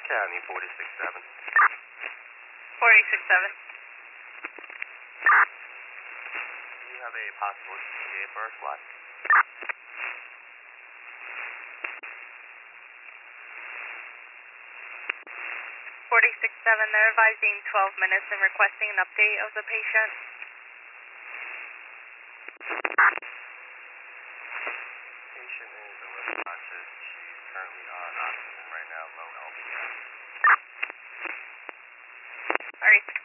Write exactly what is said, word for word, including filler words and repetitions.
County forty-six seven. forty-six seven. Do you have a possible E T A for our slot? forty-six seven, they're advising twelve minutes and requesting an update of the patient. Patient is unresponsive. She's currently on oxygen right now, low L V S. Alright.